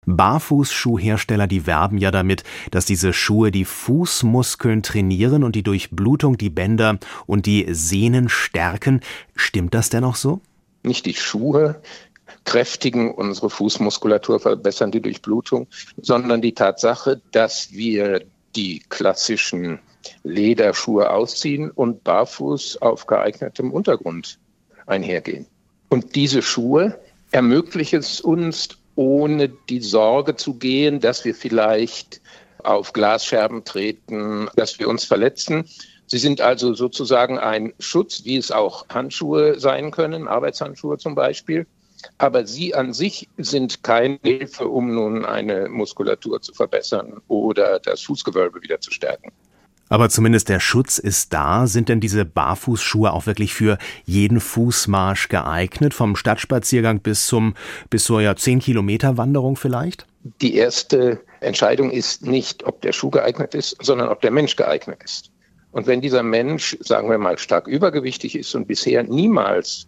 Barfußschuhhersteller, die werben ja damit, dass diese Schuhe die Fußmuskeln trainieren und die Durchblutung, die Bänder und die Sehnen stärken. Stimmt das denn auch so? Nicht die Schuhe kräftigen unsere Fußmuskulatur, verbessern die Durchblutung, sondern die Tatsache, dass wir die klassischen Lederschuhe ausziehen und barfuß auf geeignetem Untergrund einhergehen. Und diese Schuhe ermöglichen es uns, ohne die Sorge zu gehen, dass wir vielleicht auf Glasscherben treten, dass wir uns verletzen. Sie sind also sozusagen ein Schutz, wie es auch Handschuhe sein können, Arbeitshandschuhe zum Beispiel. Aber sie an sich sind keine Hilfe, um nun eine Muskulatur zu verbessern oder das Fußgewölbe wieder zu stärken. Aber zumindest der Schutz ist da. Sind denn diese Barfußschuhe auch wirklich für jeden Fußmarsch geeignet? Vom Stadtspaziergang bis zur 10-Kilometer-Wanderung vielleicht? Die erste Entscheidung ist nicht, ob der Schuh geeignet ist, sondern ob der Mensch geeignet ist. Und wenn dieser Mensch, sagen wir mal, stark übergewichtig ist und bisher niemals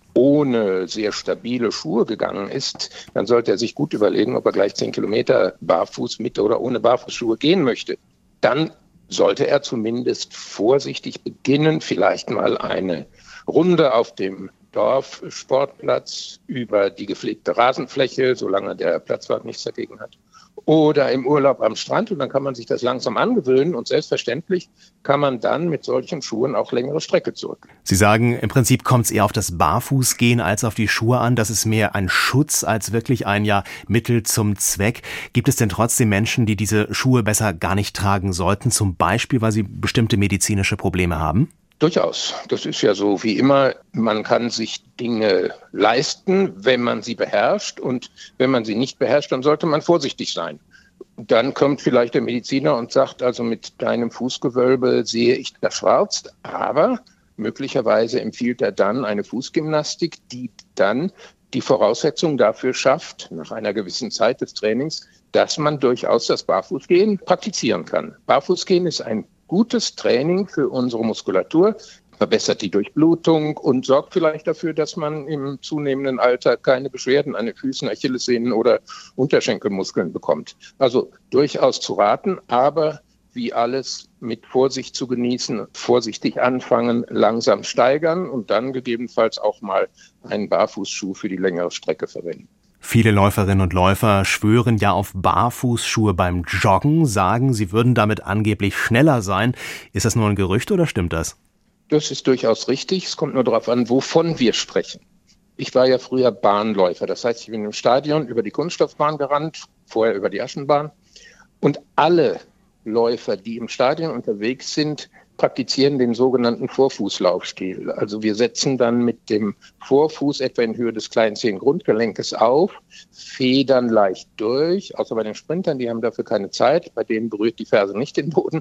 ohne sehr stabile Schuhe gegangen ist, dann sollte er sich gut überlegen, ob er gleich 10 Kilometer barfuß mit oder ohne Barfußschuhe gehen möchte. Dann sollte er zumindest vorsichtig beginnen, vielleicht mal eine Runde auf dem Dorfsportplatz über die gepflegte Rasenfläche, solange der Platzwart nichts dagegen hat, oder im Urlaub am Strand, und dann kann man sich das langsam angewöhnen und selbstverständlich kann man dann mit solchen Schuhen auch längere Strecke zurück. Sie sagen, im Prinzip kommt es eher auf das Barfußgehen als auf die Schuhe an. Das ist mehr ein Schutz als wirklich ein Mittel zum Zweck. Gibt es denn trotzdem Menschen, die diese Schuhe besser gar nicht tragen sollten, zum Beispiel, weil sie bestimmte medizinische Probleme haben? Durchaus. Das ist ja so wie immer. Man kann sich Dinge leisten, wenn man sie beherrscht. Und wenn man sie nicht beherrscht, dann sollte man vorsichtig sein. Dann kommt vielleicht der Mediziner und sagt, also mit deinem Fußgewölbe sehe ich da schwarz. Aber möglicherweise empfiehlt er dann eine Fußgymnastik, die dann die Voraussetzung dafür schafft, nach einer gewissen Zeit des Trainings, dass man durchaus das Barfußgehen praktizieren kann. Barfußgehen ist ein gutes Training für unsere Muskulatur, verbessert die Durchblutung und sorgt vielleicht dafür, dass man im zunehmenden Alter keine Beschwerden an den Füßen, Achillessehnen oder Unterschenkelmuskeln bekommt. Also durchaus zu raten, aber wie alles mit Vorsicht zu genießen, vorsichtig anfangen, langsam steigern und dann gegebenenfalls auch mal einen Barfußschuh für die längere Strecke verwenden. Viele Läuferinnen und Läufer schwören ja auf Barfußschuhe beim Joggen, sagen, sie würden damit angeblich schneller sein. Ist das nur ein Gerücht oder stimmt das? Das ist durchaus richtig. Es kommt nur darauf an, wovon wir sprechen. Ich war ja früher Bahnläufer. Das heißt, ich bin im Stadion über die Kunststoffbahn gerannt, vorher über die Aschenbahn. Und alle Läufer, die im Stadion unterwegs sind, praktizieren den sogenannten Vorfußlaufstil. Also wir setzen dann mit dem Vorfuß etwa in Höhe des kleinen Zehengrundgelenkes auf, federn leicht durch, außer bei den Sprintern, die haben dafür keine Zeit, bei denen berührt die Ferse nicht den Boden,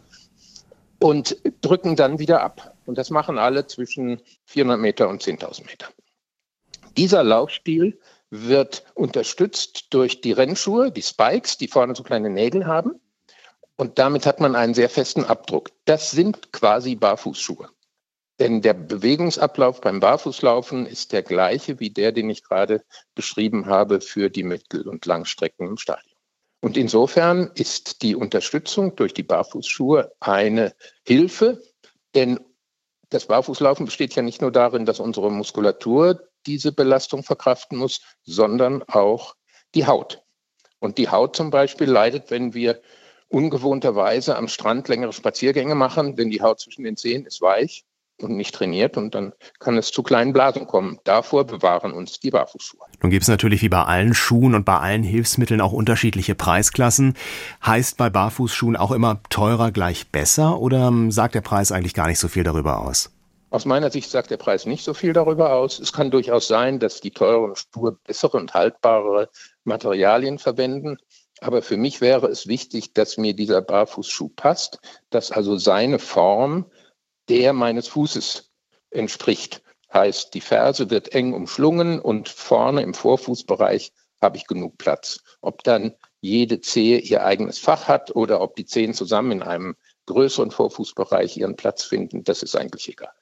und drücken dann wieder ab. Und das machen alle zwischen 400 Meter und 10.000 Meter. Dieser Laufstil wird unterstützt durch die Rennschuhe, die Spikes, die vorne so kleine Nägel haben. Und damit hat man einen sehr festen Abdruck. Das sind quasi Barfußschuhe. Denn der Bewegungsablauf beim Barfußlaufen ist der gleiche wie der, den ich gerade beschrieben habe für die Mittel- und Langstrecken im Stadion. Und insofern ist die Unterstützung durch die Barfußschuhe eine Hilfe, denn das Barfußlaufen besteht ja nicht nur darin, dass unsere Muskulatur diese Belastung verkraften muss, sondern auch die Haut. Und die Haut zum Beispiel leidet, wenn wir ungewohnterweise am Strand längere Spaziergänge machen, denn die Haut zwischen den Zehen ist weich und nicht trainiert und dann kann es zu kleinen Blasen kommen. Davor bewahren uns die Barfußschuhe. Nun gibt es natürlich wie bei allen Schuhen und bei allen Hilfsmitteln auch unterschiedliche Preisklassen. Heißt bei Barfußschuhen auch immer teurer gleich besser oder sagt der Preis eigentlich gar nicht so viel darüber aus? Aus meiner Sicht sagt der Preis nicht so viel darüber aus. Es kann durchaus sein, dass die teuren Schuhe bessere und haltbare Materialien verwenden. Aber für mich wäre es wichtig, dass mir dieser Barfußschuh passt, dass also seine Form der meines Fußes entspricht. Heißt, die Ferse wird eng umschlungen und vorne im Vorfußbereich habe ich genug Platz. Ob dann jede Zehe ihr eigenes Fach hat oder ob die Zehen zusammen in einem größeren Vorfußbereich ihren Platz finden, das ist eigentlich egal.